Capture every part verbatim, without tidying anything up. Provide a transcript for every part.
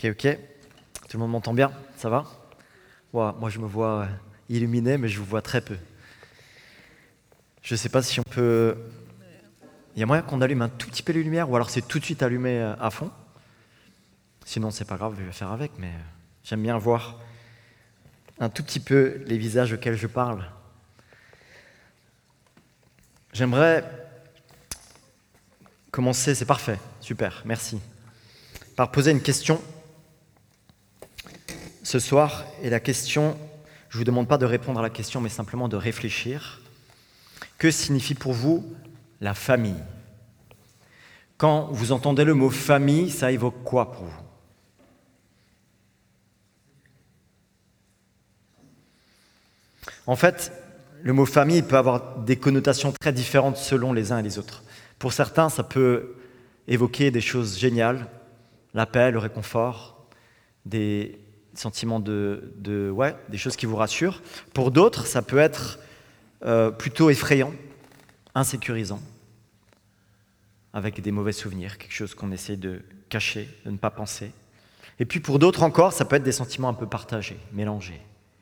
Ok, ok. Tout le monde m'entend bien? Ça va? Wow, moi, je me vois illuminé, mais je vous vois très peu. Je ne sais pas si on peut... Il y a moyen qu'on allume un tout petit peu les lumières, ou alors c'est tout de suite allumé à fond. Sinon, c'est pas grave, je vais faire avec, mais j'aime bien voir un tout petit peu les visages auxquels je parle. J'aimerais commencer, c'est parfait, super, merci, par poser une question ce soir. Et la question, je ne vous demande pas de répondre à la question, mais simplement de réfléchir. Que signifie pour vous la famille? Quand vous entendez le mot famille, ça évoque quoi pour vous? En fait, le mot famille peut avoir des connotations très différentes selon les uns et les autres. Pour certains, ça peut évoquer des choses géniales, la paix, le réconfort, des sentiments de, de ouais, des choses qui vous rassurent. Pour d'autres, ça peut être euh, plutôt effrayant, insécurisant, avec des mauvais souvenirs, quelque chose qu'on essaie de cacher, de ne pas penser. Et puis pour d'autres encore, ça peut être des sentiments un peu partagés, mélangés.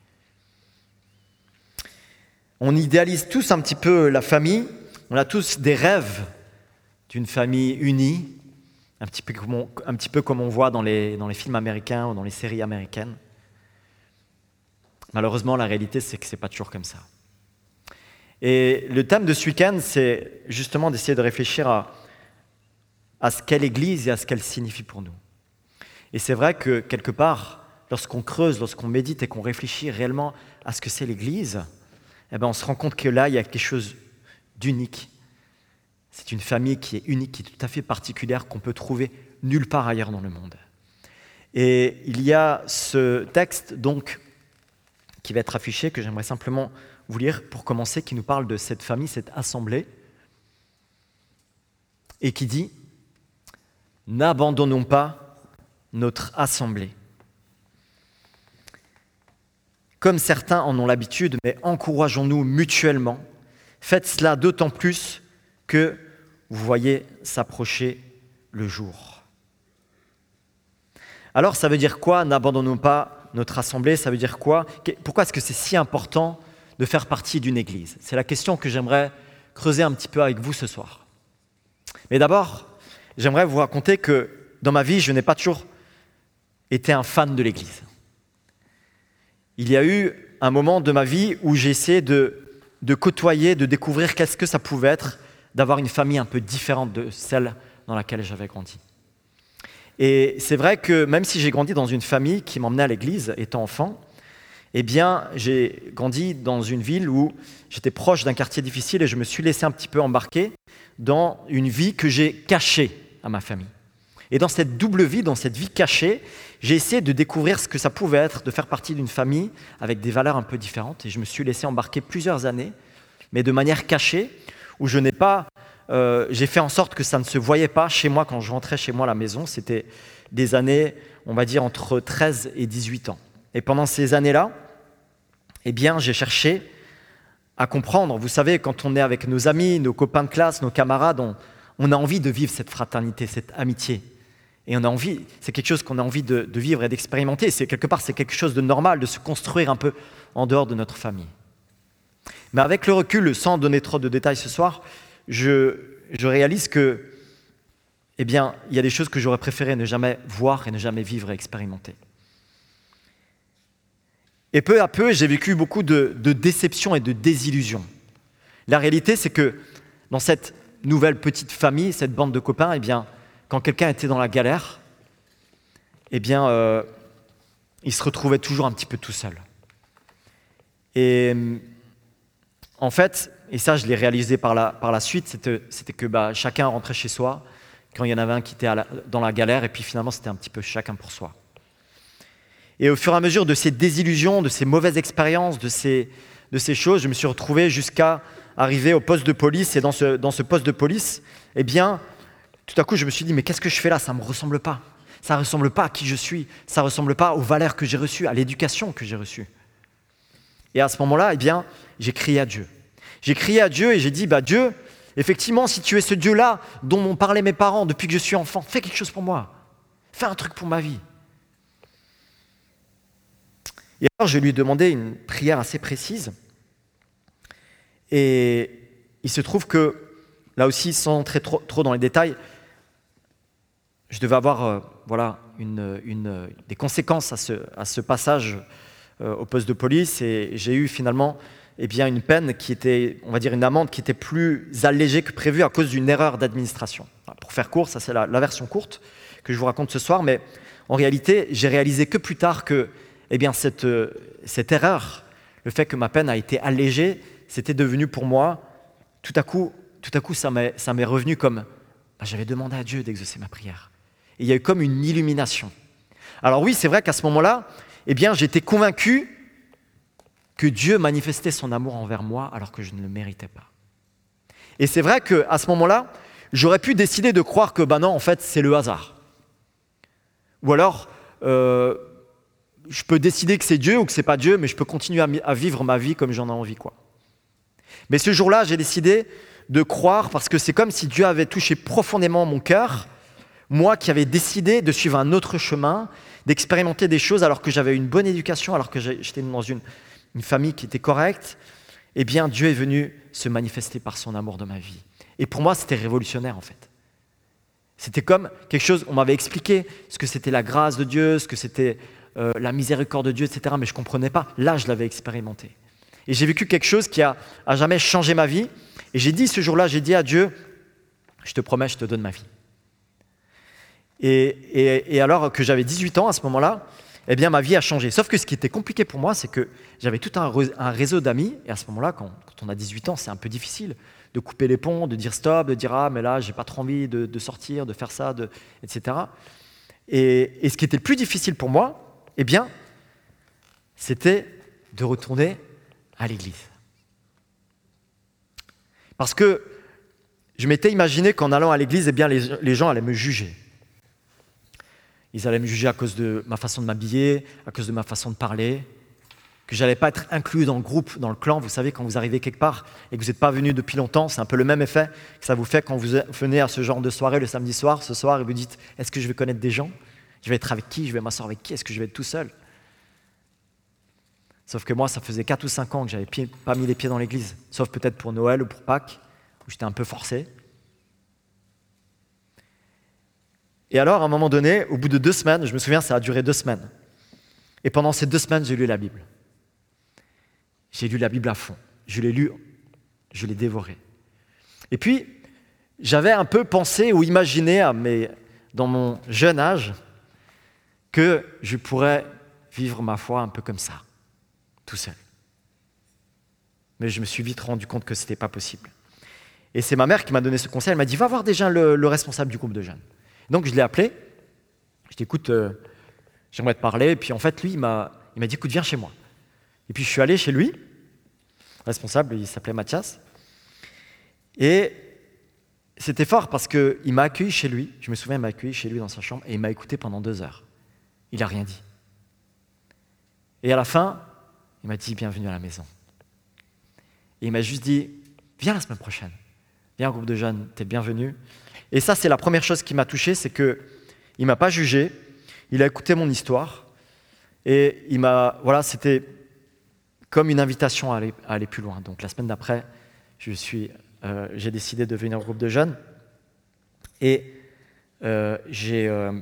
On idéalise tous un petit peu la famille, on a tous des rêves d'une famille unie, un petit peu comme on, un petit peu comme on voit dans les, dans les films américains ou dans les séries américaines. Malheureusement, la réalité, c'est que ce n'est pas toujours comme ça. Et le thème de ce week-end, c'est justement d'essayer de réfléchir à, à ce qu'est l'Église et à ce qu'elle signifie pour nous. Et c'est vrai que, quelque part, lorsqu'on creuse, lorsqu'on médite et qu'on réfléchit réellement à ce que c'est l'Église, eh bien, on se rend compte que là, il y a quelque chose d'unique. C'est une famille qui est unique, qui est tout à fait particulière, qu'on peut trouver nulle part ailleurs dans le monde. Et il y a ce texte, donc, qui va être affiché, que j'aimerais simplement vous lire pour commencer, qui nous parle de cette famille, cette assemblée, et qui dit « N'abandonnons pas notre assemblée ». Comme certains en ont l'habitude, mais encourageons-nous mutuellement. Faites cela d'autant plus que vous voyez s'approcher le jour. Alors, ça veut dire quoi? N'abandonnons pas notre assemblée, ça veut dire quoi? Pourquoi est-ce que c'est si important de faire partie d'une église? C'est la question que j'aimerais creuser un petit peu avec vous ce soir. Mais d'abord, j'aimerais vous raconter que dans ma vie, je n'ai pas toujours été un fan de l'église. Il y a eu un moment de ma vie où j'ai essayé de, de côtoyer, de découvrir qu'est-ce que ça pouvait être d'avoir une famille un peu différente de celle dans laquelle j'avais grandi. Et c'est vrai que même si j'ai grandi dans une famille qui m'emmenait à l'église étant enfant, eh bien, j'ai grandi dans une ville où j'étais proche d'un quartier difficile et je me suis laissé un petit peu embarquer dans une vie que j'ai cachée à ma famille. Et dans cette double vie, dans cette vie cachée, j'ai essayé de découvrir ce que ça pouvait être de faire partie d'une famille avec des valeurs un peu différentes. Et je me suis laissé embarquer plusieurs années, mais de manière cachée, où je n'ai pas... Euh, j'ai fait en sorte que ça ne se voyait pas chez moi quand je rentrais chez moi à la maison. C'était des années, on va dire, entre treize et dix-huit ans. Et pendant ces années-là, eh bien, j'ai cherché à comprendre. Vous savez, quand on est avec nos amis, nos copains de classe, nos camarades, on, on a envie de vivre cette fraternité, cette amitié. Et on a envie, c'est quelque chose qu'on a envie de, de vivre et d'expérimenter. C'est, quelque part, c'est quelque chose de normal de se construire un peu en dehors de notre famille. Mais avec le recul, sans donner trop de détails ce soir, je, je réalise que, eh bien, il y a des choses que j'aurais préféré ne jamais voir et ne jamais vivre et expérimenter. Et peu à peu, j'ai vécu beaucoup de, de déceptions et de désillusions. La réalité, c'est que dans cette nouvelle petite famille, cette bande de copains, eh bien, quand quelqu'un était dans la galère, eh bien, euh, il se retrouvait toujours un petit peu tout seul. Et en fait, et ça je l'ai réalisé par la, par la suite, c'était, c'était que bah, chacun rentrait chez soi quand il y en avait un qui était à la, dans la galère, et puis finalement c'était un petit peu chacun pour soi. Et au fur et à mesure de ces désillusions, de ces mauvaises expériences, de ces, de ces choses, je me suis retrouvé jusqu'à arriver au poste de police, et dans ce, dans ce poste de police, eh bien, tout à coup, je me suis dit, mais qu'est-ce que je fais là? Ça ne me ressemble pas. Ça ne ressemble pas à qui je suis. Ça ne ressemble pas aux valeurs que j'ai reçues, à l'éducation que j'ai reçue. Et à ce moment-là, eh bien, j'ai crié à Dieu. J'ai crié à Dieu et j'ai dit, bah, Dieu, effectivement, si tu es ce Dieu-là dont m'ont parlé mes parents depuis que je suis enfant, fais quelque chose pour moi. Fais un truc pour ma vie. Et alors, je lui ai demandé une prière assez précise. Et il se trouve que, là aussi, sans entrer trop, trop dans les détails, je devais avoir euh, voilà, une, une, des conséquences à ce, à ce passage euh, au poste de police. Et j'ai eu finalement eh bien, une peine qui était, on va dire une amende qui était plus allégée que prévu à cause d'une erreur d'administration. Alors, pour faire court, ça c'est la, la version courte que je vous raconte ce soir, mais en réalité, j'ai réalisé que plus tard que eh bien, cette, cette erreur, le fait que ma peine a été allégée, c'était devenu pour moi, tout à coup, tout à coup ça m'est, ça m'est revenu comme, bah, j'avais demandé à Dieu d'exaucer ma prière. Et il y a eu comme une illumination. Alors oui, c'est vrai qu'à ce moment-là, eh bien, j'étais convaincu que Dieu manifestait son amour envers moi alors que je ne le méritais pas. Et c'est vrai qu'à ce moment-là, j'aurais pu décider de croire que, ben non, en fait, c'est le hasard. Ou alors, euh, je peux décider que c'est Dieu ou que c'est pas Dieu, mais je peux continuer à, à vivre ma vie comme j'en ai envie, quoi. Mais ce jour-là, j'ai décidé de croire parce que c'est comme si Dieu avait touché profondément mon cœur, moi qui avais décidé de suivre un autre chemin, d'expérimenter des choses alors que j'avais une bonne éducation, alors que j'étais dans une, une famille qui était correcte. Eh bien, Dieu est venu se manifester par son amour dans ma vie. Et pour moi, c'était révolutionnaire en fait. C'était comme quelque chose, on m'avait expliqué ce que c'était la grâce de Dieu, ce que c'était euh, la miséricorde de Dieu, et cetera. Mais je ne comprenais pas. Là, je l'avais expérimenté. Et j'ai vécu quelque chose qui a à jamais changé ma vie. Et j'ai dit ce jour-là, j'ai dit à Dieu, je te promets, je te donne ma vie. Et, et, et alors que j'avais dix-huit ans à ce moment-là, eh bien ma vie a changé. Sauf que ce qui était compliqué pour moi, c'est que j'avais tout un, un réseau d'amis. Et à ce moment-là, quand, quand on a dix-huit ans, c'est un peu difficile de couper les ponts, de dire stop, de dire ah mais là j'ai pas trop envie de, de sortir, de faire ça, de, et cetera. Et, et ce qui était le plus difficile pour moi, eh bien, c'était de retourner à l'église. Parce que je m'étais imaginé qu'en allant à l'église, eh bien, les, les gens allaient me juger. Ils allaient me juger à cause de ma façon de m'habiller, à cause de ma façon de parler, que je n'allais pas être inclus dans le groupe, dans le clan. Vous savez, quand vous arrivez quelque part et que vous n'êtes pas venu depuis longtemps, c'est un peu le même effet que ça vous fait quand vous venez à ce genre de soirée le samedi soir, ce soir, et vous dites « Est-ce que je vais connaître des gens ? Je vais être avec qui ? Je vais m'asseoir avec qui ? Est-ce que je vais être tout seul ?» Sauf que moi, ça faisait quatre ou cinq ans que je n'avais pas mis les pieds dans l'église, sauf peut-être pour Noël ou pour Pâques, où j'étais un peu forcé. Et alors, à un moment donné, au bout de deux semaines, je me souviens, ça a duré deux semaines. Et pendant ces deux semaines, j'ai lu la Bible. J'ai lu la Bible à fond. Je l'ai lu, je l'ai dévorée. Et puis, j'avais un peu pensé ou imaginé, à mes, dans mon jeune âge, que je pourrais vivre ma foi un peu comme ça, tout seul. Mais je me suis vite rendu compte que ce n'était pas possible. Et c'est ma mère qui m'a donné ce conseil. Elle m'a dit, va voir déjà le, le responsable du groupe de jeunes. Donc, je l'ai appelé. Je dis, écoute, euh, j'aimerais te parler. Et puis, en fait, lui, il m'a, il m'a dit, écoute, viens chez moi. Et puis, je suis allé chez lui. Le responsable, il s'appelait Mathias. Et c'était fort parce qu'il m'a accueilli chez lui. Je me souviens, il m'a accueilli chez lui dans sa chambre et il m'a écouté pendant deux heures. Il n'a rien dit. Et à la fin, il m'a dit, bienvenue à la maison. Et il m'a juste dit, viens la semaine prochaine. Viens au groupe de jeunes, t'es le bienvenu. Et ça, c'est la première chose qui m'a touché, c'est qu'il ne m'a pas jugé, il a écouté mon histoire, et il m'a, voilà, c'était comme une invitation à aller, à aller plus loin. Donc la semaine d'après, je suis, euh, j'ai décidé de venir au groupe de jeunes, et euh, j'ai, euh,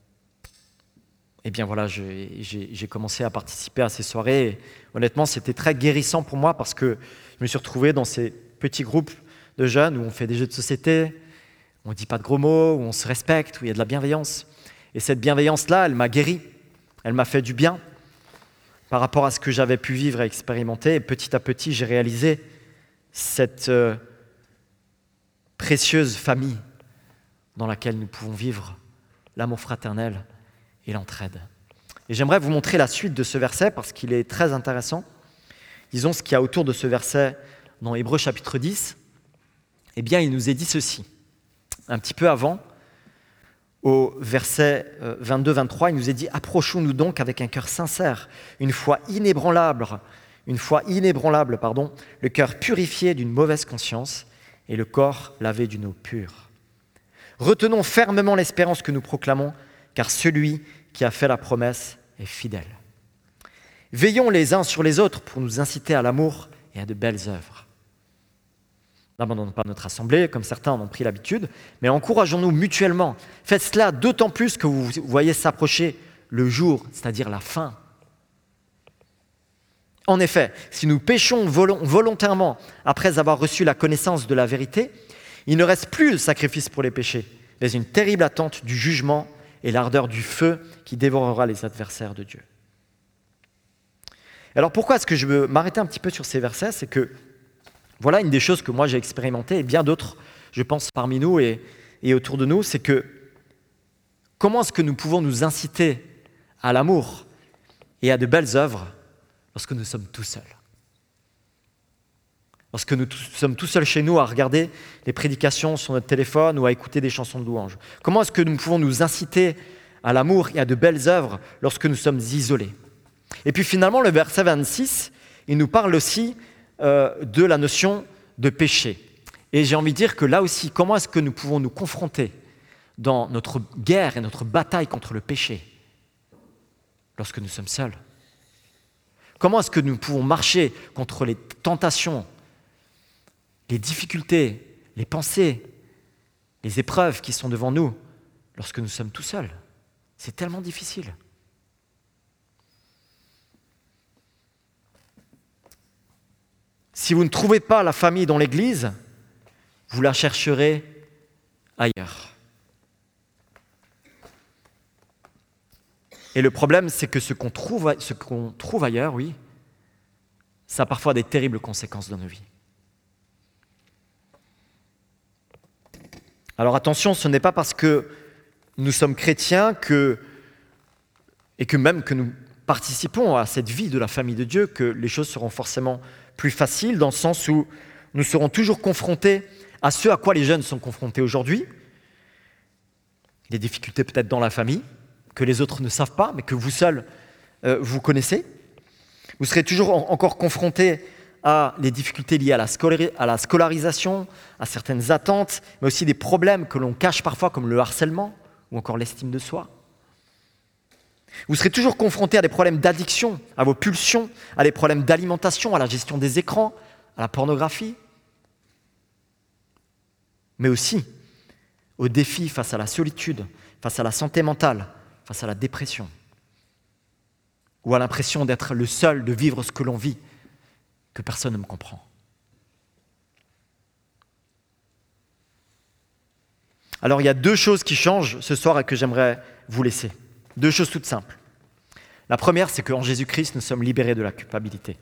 eh bien voilà, j'ai, j'ai, j'ai commencé à participer à ces soirées. Et honnêtement, c'était très guérissant pour moi parce que je me suis retrouvé dans ces petits groupes de jeunes où on fait des jeux de société, où on ne dit pas de gros mots, où on se respecte, où il y a de la bienveillance. Et cette bienveillance-là, elle m'a guéri, elle m'a fait du bien par rapport à ce que j'avais pu vivre et expérimenter. Et petit à petit, j'ai réalisé cette euh, précieuse famille dans laquelle nous pouvons vivre l'amour fraternel et l'entraide. Et j'aimerais vous montrer la suite de ce verset parce qu'il est très intéressant. Disons ce qu'il y a autour de ce verset dans Hébreux chapitre dix. Eh bien, il nous est dit ceci. Un petit peu avant, au verset vingt-deux vingt-trois, il nous est dit « Approchons-nous donc avec un cœur sincère, une foi inébranlable, une foi inébranlable, pardon, le cœur purifié d'une mauvaise conscience et le corps lavé d'une eau pure. Retenons fermement l'espérance que nous proclamons, car celui qui a fait la promesse est fidèle. » Veillons les uns sur les autres pour nous inciter à l'amour et à de belles œuvres. N'abandonnons pas notre assemblée, comme certains en ont pris l'habitude, mais encourageons-nous mutuellement. Faites cela d'autant plus que vous voyez s'approcher le jour, c'est-à-dire la fin. En effet, si nous péchons volontairement après avoir reçu la connaissance de la vérité, il ne reste plus de sacrifice pour les péchés, mais une terrible attente du jugement et l'ardeur du feu qui dévorera les adversaires de Dieu. Alors pourquoi est-ce que je veux m'arrêter un petit peu sur ces versets? C'est que voilà une des choses que moi j'ai expérimentées, et bien d'autres, je pense, parmi nous et, et autour de nous, c'est que comment est-ce que nous pouvons nous inciter à l'amour et à de belles œuvres lorsque nous sommes tout seuls? Lorsque nous sommes tout seuls chez nous à regarder les prédications sur notre téléphone ou à écouter des chansons de louange. Comment est-ce que nous pouvons nous inciter à l'amour et à de belles œuvres lorsque nous sommes isolés? Et puis finalement, le verset vingt-six, il nous parle aussi euh, de la notion de péché. Et j'ai envie de dire que là aussi, comment est-ce que nous pouvons nous confronter dans notre guerre et notre bataille contre le péché lorsque nous sommes seuls? Comment est-ce que nous pouvons marcher contre les tentations, les difficultés, les pensées, les épreuves qui sont devant nous lorsque nous sommes tout seuls? C'est tellement difficile. Si vous ne trouvez pas la famille dans l'Église, vous la chercherez ailleurs. Et le problème, c'est que ce qu'on trouve, ce qu'on trouve ailleurs, oui, ça a parfois des terribles conséquences dans nos vies. Alors attention, ce n'est pas parce que nous sommes chrétiens que, et que même que nous participons à cette vie de la famille de Dieu que les choses seront forcément plus faciles, dans le sens où nous serons toujours confrontés à ce à quoi les jeunes sont confrontés aujourd'hui, des difficultés peut-être dans la famille, que les autres ne savent pas, mais que vous seuls, euh, vous connaissez. Vous serez toujours en- encore confrontés à des difficultés liées à la, scolari- à la scolarisation, à certaines attentes, mais aussi des problèmes que l'on cache parfois, comme le harcèlement ou encore l'estime de soi. Vous serez toujours confrontés à des problèmes d'addiction, à vos pulsions, à des problèmes d'alimentation, à la gestion des écrans, à la pornographie, mais aussi aux défis face à la solitude, face à la santé mentale, face à la dépression, ou à l'impression d'être le seul, de vivre ce que l'on vit, que personne ne me comprend. Alors il y a deux choses qui changent ce soir et que j'aimerais vous laisser. Deux choses toutes simples. La première, c'est qu'en Jésus-Christ, nous sommes libérés de la culpabilité.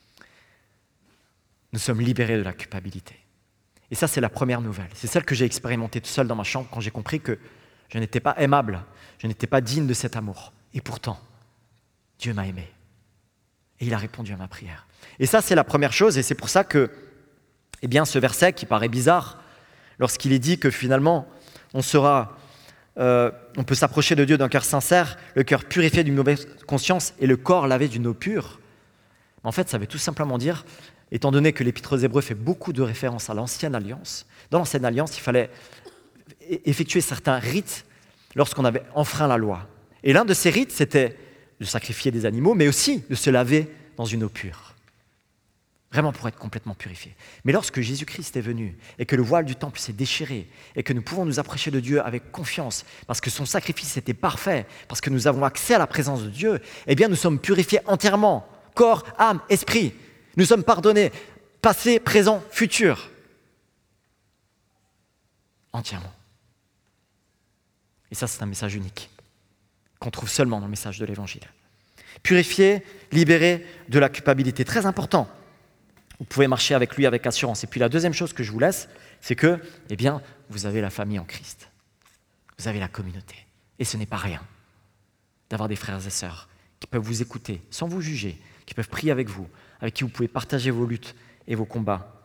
Nous sommes libérés de la culpabilité. Et ça, c'est la première nouvelle. C'est celle que j'ai expérimentée tout seul dans ma chambre quand j'ai compris que je n'étais pas aimable, je n'étais pas digne de cet amour. Et pourtant, Dieu m'a aimé. Et il a répondu à ma prière. Et ça, c'est la première chose. Et c'est pour ça que, eh bien, ce verset qui paraît bizarre, lorsqu'il est dit que finalement, on sera... Euh, on peut s'approcher de Dieu d'un cœur sincère, le cœur purifié d'une mauvaise conscience et le corps lavé d'une eau pure. En fait, ça veut tout simplement dire, étant donné que l'Épître aux Hébreux fait beaucoup de références à l'Ancienne Alliance, dans l'Ancienne Alliance, il fallait effectuer certains rites lorsqu'on avait enfreint la loi. Et l'un de ces rites, c'était de sacrifier des animaux, mais aussi de se laver dans une eau pure. Vraiment pour être complètement purifié. Mais lorsque Jésus-Christ est venu et que le voile du temple s'est déchiré et que nous pouvons nous approcher de Dieu avec confiance parce que son sacrifice était parfait, parce que nous avons accès à la présence de Dieu, eh bien nous sommes purifiés entièrement, corps, âme, esprit. Nous sommes pardonnés, passé, présent, futur. Entièrement. Et ça, c'est un message unique qu'on trouve seulement dans le message de l'Évangile. Purifié, libéré de la culpabilité. Très important. Vous pouvez marcher avec lui avec assurance. Et puis la deuxième chose que je vous laisse, c'est que, eh bien, vous avez la famille en Christ. Vous avez la communauté. Et ce n'est pas rien d'avoir des frères et sœurs qui peuvent vous écouter sans vous juger, qui peuvent prier avec vous, avec qui vous pouvez partager vos luttes et vos combats.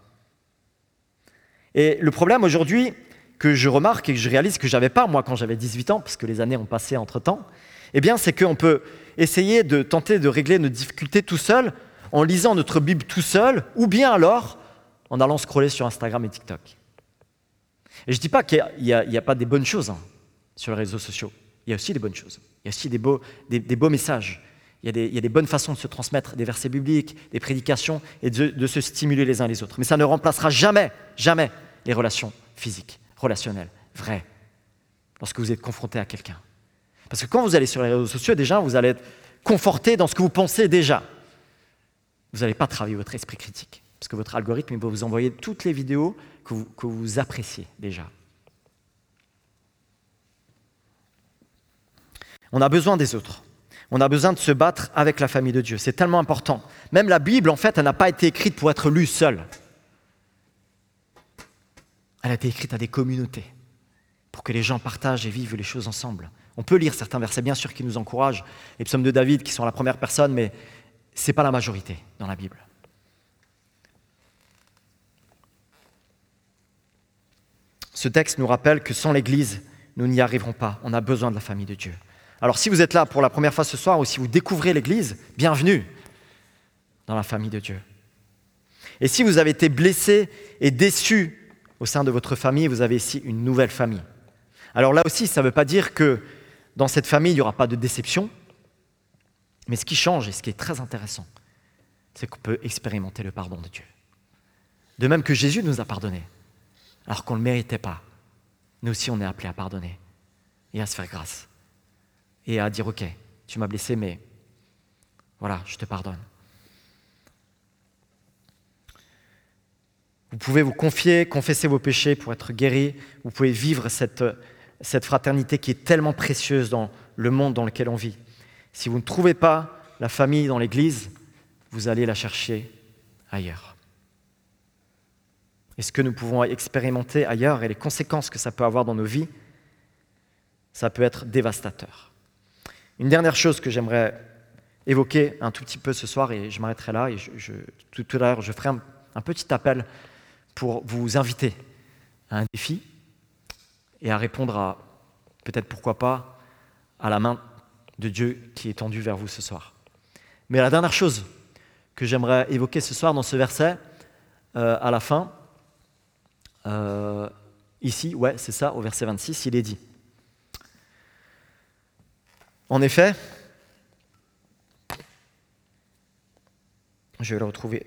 Et le problème aujourd'hui que je remarque et que je réalise que je n'avais pas moi quand j'avais dix-huit ans, parce que les années ont passé entre-temps, eh bien, c'est qu'on peut essayer de tenter de régler nos difficultés tout seul, en lisant notre Bible tout seul, ou bien alors en allant scroller sur Instagram et TikTok. Et je ne dis pas qu'il n'y a, a, a pas des bonnes choses hein, sur les réseaux sociaux. Il y a aussi des bonnes choses. Il y a aussi des beaux, des, des beaux messages. Il y a des, il y a des bonnes façons de se transmettre des versets bibliques, des prédications et de, de se stimuler les uns les autres. Mais ça ne remplacera jamais, jamais les relations physiques, relationnelles, vraies, lorsque vous êtes confronté à quelqu'un. Parce que quand vous allez sur les réseaux sociaux, déjà, vous allez être conforté dans ce que vous pensez déjà. Vous n'allez pas travailler votre esprit critique, parce que votre algorithme il va vous envoyer toutes les vidéos que vous, que vous appréciez déjà. On a besoin des autres. On a besoin de se battre avec la famille de Dieu. C'est tellement important. Même la Bible, en fait, elle n'a pas été écrite pour être lue seule. Elle a été écrite à des communautés, pour que les gens partagent et vivent les choses ensemble. On peut lire certains versets, bien sûr, qui nous encouragent, les psaumes de David qui sont à la première personne, mais ce n'est pas la majorité dans la Bible. Ce texte nous rappelle que sans l'Église, nous n'y arriverons pas. On a besoin de la famille de Dieu. Alors si vous êtes là pour la première fois ce soir ou si vous découvrez l'Église, bienvenue dans la famille de Dieu. Et si vous avez été blessé et déçu au sein de votre famille, vous avez ici une nouvelle famille. Alors là aussi, ça ne veut pas dire que dans cette famille, il n'y aura pas de déception, mais ce qui change et ce qui est très intéressant, c'est qu'on peut expérimenter le pardon de Dieu. De même que Jésus nous a pardonné, alors qu'on ne le méritait pas. Nous aussi, on est appelés à pardonner et à se faire grâce. Et à dire, ok, tu m'as blessé, mais voilà, je te pardonne. Vous pouvez vous confier, confesser vos péchés pour être guéri. Vous pouvez vivre cette, cette fraternité qui est tellement précieuse dans le monde dans lequel on vit. Si vous ne trouvez pas la famille dans l'Église, vous allez la chercher ailleurs. Et ce que nous pouvons expérimenter ailleurs et les conséquences que ça peut avoir dans nos vies, ça peut être dévastateur. Une dernière chose que j'aimerais évoquer un tout petit peu ce soir, et je m'arrêterai là, et je, je, tout, tout à l'heure, je ferai un, un petit appel pour vous inviter à un défi et à répondre à, peut-être pourquoi pas, à la main de Dieu qui est tendue vers vous ce soir. Mais la dernière chose que j'aimerais évoquer ce soir dans ce verset, euh, à la fin, euh, ici, ouais, c'est ça, au verset vingt-six, il est dit. En effet, je vais le retrouver.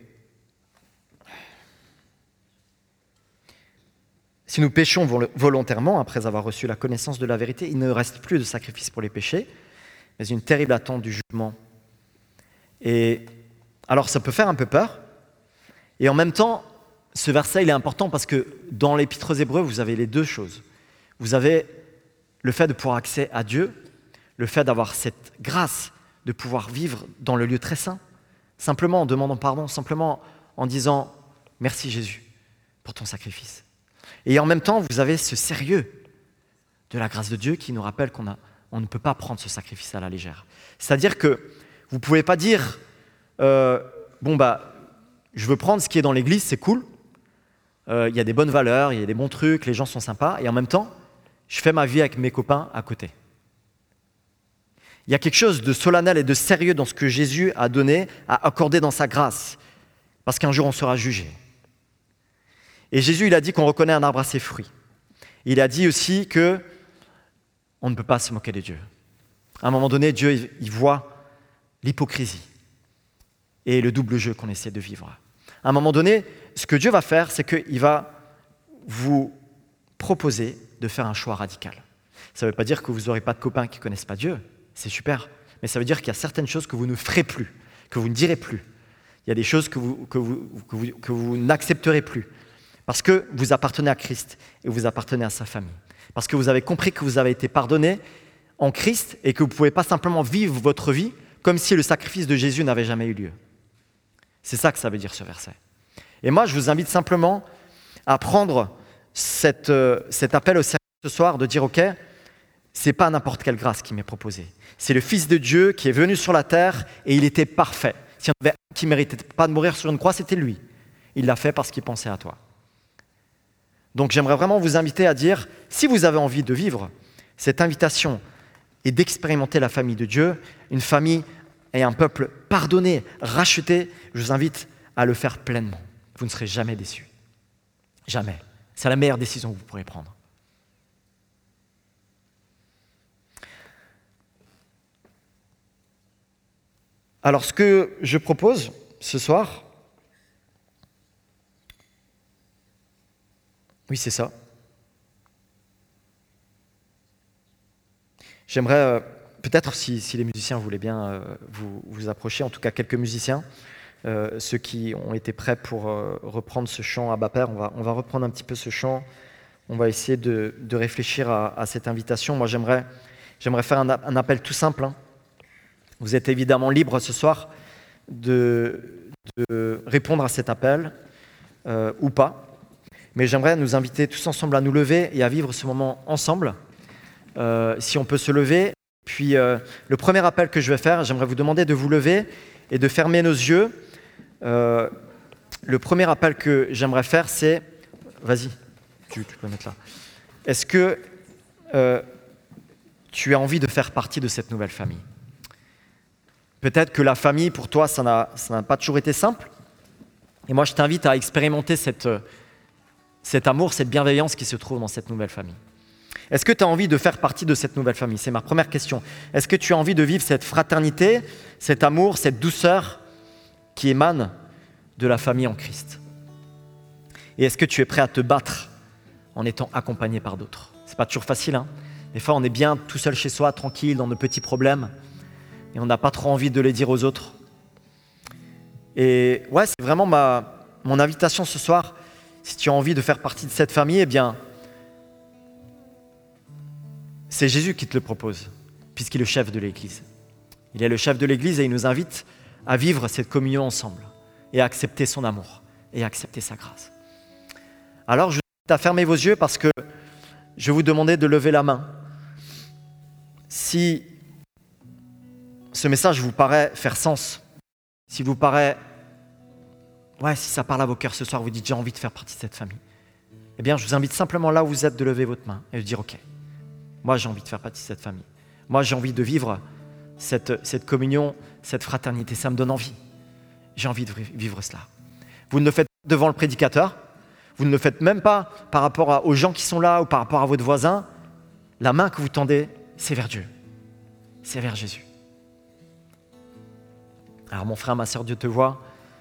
Si nous péchons volontairement, après avoir reçu la connaissance de la vérité, il ne reste plus de sacrifice pour les péchés, mais une terrible attente du jugement. Et alors ça peut faire un peu peur, et en même temps, ce verset il est important parce que dans l'Épître aux Hébreux, vous avez les deux choses. Vous avez le fait de pouvoir accéder à Dieu, le fait d'avoir cette grâce de pouvoir vivre dans le lieu très saint, simplement en demandant pardon, simplement en disant « Merci Jésus pour ton sacrifice ». Et en même temps, vous avez ce sérieux de la grâce de Dieu qui nous rappelle qu'on a, on ne peut pas prendre ce sacrifice à la légère. C'est-à-dire que vous ne pouvez pas dire euh, « Bon, bah, je veux prendre ce qui est dans l'église, c'est cool, il euh, y a des bonnes valeurs, il y a des bons trucs, les gens sont sympas, et en même temps, je fais ma vie avec mes copains à côté. » Il y a quelque chose de solennel et de sérieux dans ce que Jésus a donné, a accordé dans sa grâce, parce qu'un jour on sera jugé. Et Jésus, il a dit qu'on reconnaît un arbre à ses fruits. Il a dit aussi qu'on ne peut pas se moquer de Dieu. À un moment donné, Dieu, il voit l'hypocrisie et le double jeu qu'on essaie de vivre. À un moment donné, ce que Dieu va faire, c'est qu'il va vous proposer de faire un choix radical. Ça ne veut pas dire que vous n'aurez pas de copains qui ne connaissent pas Dieu, c'est super, mais ça veut dire qu'il y a certaines choses que vous ne ferez plus, que vous ne direz plus. Il y a des choses que vous, que vous, que vous, que vous n'accepterez plus, parce que vous appartenez à Christ et vous appartenez à sa famille. Parce que vous avez compris que vous avez été pardonné en Christ et que vous ne pouvez pas simplement vivre votre vie comme si le sacrifice de Jésus n'avait jamais eu lieu. C'est ça que ça veut dire ce verset. Et moi, je vous invite simplement à prendre cette, euh, cet appel au sérieux ce soir, de dire « Ok, ce n'est pas n'importe quelle grâce qui m'est proposée. C'est le Fils de Dieu qui est venu sur la terre et il était parfait. S'il y en avait un qui ne méritait pas de mourir sur une croix, c'était lui. Il l'a fait parce qu'il pensait à toi. » Donc j'aimerais vraiment vous inviter à dire, si vous avez envie de vivre cette invitation et d'expérimenter la famille de Dieu, une famille et un peuple pardonné, racheté, je vous invite à le faire pleinement. Vous ne serez jamais déçus. Jamais. C'est la meilleure décision que vous pourrez prendre. Alors, ce que je propose ce soir, oui, c'est ça. J'aimerais, euh, peut-être, si, si les musiciens voulaient bien euh, vous, vous approcher, en tout cas quelques musiciens, euh, ceux qui ont été prêts pour euh, reprendre ce chant à bas père, on va, on va reprendre un petit peu ce chant, on va essayer de, de réfléchir à, à cette invitation. Moi, j'aimerais, j'aimerais faire un, un appel tout simple. Hein. Vous êtes évidemment libre ce soir de, de répondre à cet appel euh, ou pas, mais j'aimerais nous inviter tous ensemble à nous lever et à vivre ce moment ensemble. Euh, si on peut se lever. Puis euh, le premier appel que je vais faire, j'aimerais vous demander de vous lever et de fermer nos yeux. Euh, le premier appel que j'aimerais faire, c'est... Vas-y, tu, tu peux mettre là. Est-ce que euh, tu as envie de faire partie de cette nouvelle famille ? Peut-être que la famille, pour toi, ça n'a, ça n'a pas toujours été simple. Et moi, je t'invite à expérimenter cette, cet amour, cette bienveillance qui se trouve dans cette nouvelle famille. Est-ce que tu as envie de faire partie de cette nouvelle famille ? C'est ma première question. Est-ce que tu as envie de vivre cette fraternité, cet amour, cette douceur qui émane de la famille en Christ ? Et est-ce que tu es prêt à te battre en étant accompagné par d'autres ? C'est pas toujours facile, hein ? Des fois, on est bien tout seul chez soi, tranquille, dans nos petits problèmes, et on n'a pas trop envie de les dire aux autres. Et ouais, c'est vraiment ma, mon invitation ce soir. Si tu as envie de faire partie de cette famille, eh bien, c'est Jésus qui te le propose, puisqu'il est le chef de l'Église. Il est le chef de l'Église et il nous invite à vivre cette communion ensemble et à accepter son amour et à accepter sa grâce. Alors, je vous invite à fermer vos yeux parce que je vais vous demander de lever la main. Si ce message vous paraît faire sens, si vous paraît, ouais, si ça parle à vos cœurs ce soir, vous dites j'ai envie de faire partie de cette famille, eh bien, je vous invite simplement là où vous êtes de lever votre main et de dire ok. Moi, j'ai envie de faire partie de cette famille. Moi, j'ai envie de vivre cette, cette communion, cette fraternité. Ça me donne envie. J'ai envie de vivre cela. Vous ne le faites pas devant le prédicateur. Vous ne le faites même pas par rapport à, aux gens qui sont là ou par rapport à votre voisin. La main que vous tendez, c'est vers Dieu. C'est vers Jésus. Alors, mon frère, ma sœur, Dieu te voit.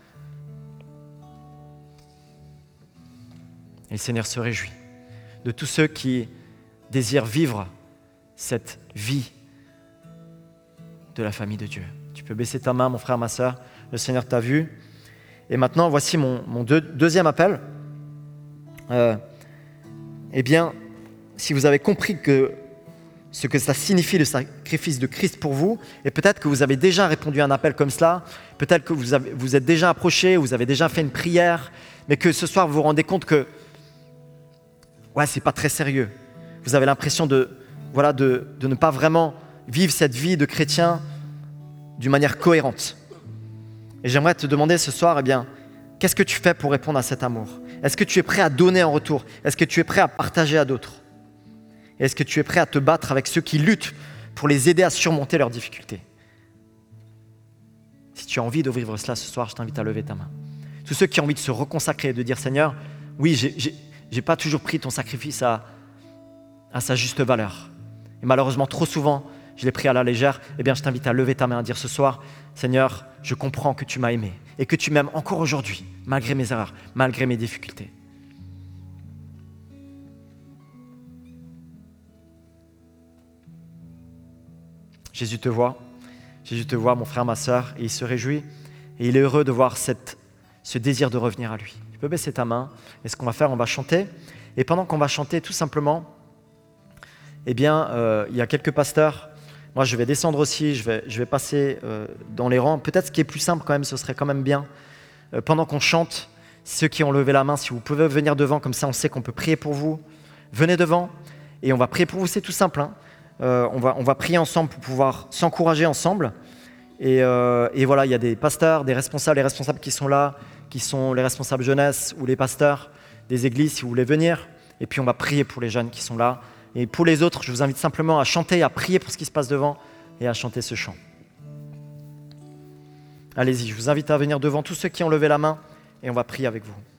Et le Seigneur se réjouit de tous ceux qui désire vivre cette vie de la famille de Dieu. Tu peux baisser ta main, mon frère, ma sœur. Le Seigneur t'a vu. Et maintenant, voici mon, mon deux, deuxième appel. Euh, eh bien, si vous avez compris que ce que ça signifie le sacrifice de Christ pour vous, et peut-être que vous avez déjà répondu à un appel comme cela, peut-être que vous, avez, vous êtes déjà approché, vous avez déjà fait une prière, mais que ce soir, vous vous rendez compte que ouais, c'est pas très sérieux. Vous avez l'impression de, voilà, de, de ne pas vraiment vivre cette vie de chrétien d'une manière cohérente. Et j'aimerais te demander ce soir, eh bien, qu'est-ce que tu fais pour répondre à cet amour ? Est-ce que tu es prêt à donner en retour ? Est-ce que tu es prêt à partager à d'autres ? Et est-ce que tu es prêt à te battre avec ceux qui luttent pour les aider à surmonter leurs difficultés ? Si tu as envie de vivre cela ce soir, je t'invite à lever ta main. Tous ceux qui ont envie de se reconsacrer et de dire « Seigneur, oui, j'ai, j'ai, j'ai pas toujours pris ton sacrifice à... à sa juste valeur. Et malheureusement, trop souvent, je l'ai pris à la légère. Eh bien, je t'invite à lever ta main et à dire ce soir, Seigneur, je comprends que tu m'as aimé et que tu m'aimes encore aujourd'hui, malgré mes erreurs, malgré mes difficultés. Jésus te voit, Jésus te voit, mon frère, ma sœur, et il se réjouit. Et il est heureux de voir cette, ce désir de revenir à lui. Tu peux baisser ta main. Et ce qu'on va faire, on va chanter. Et pendant qu'on va chanter, tout simplement, eh bien, euh, il y a quelques pasteurs. Moi, je vais descendre aussi, je vais, je vais passer euh, dans les rangs. Peut-être ce qui est plus simple quand même, ce serait quand même bien. Euh, pendant qu'on chante, ceux qui ont levé la main, si vous pouvez venir devant, comme ça on sait qu'on peut prier pour vous. Venez devant et on va prier pour vous, c'est tout simple. Hein. Euh, on, va, on va prier ensemble pour pouvoir s'encourager ensemble. Et, euh, et voilà, il y a des pasteurs, des responsables, les responsables qui sont là, qui sont les responsables jeunesse ou les pasteurs des églises, si vous voulez venir. Et puis on va prier pour les jeunes qui sont là. Et pour les autres, je vous invite simplement à chanter, à prier pour ce qui se passe devant et à chanter ce chant. Allez-y, je vous invite à venir devant tous ceux qui ont levé la main et on va prier avec vous.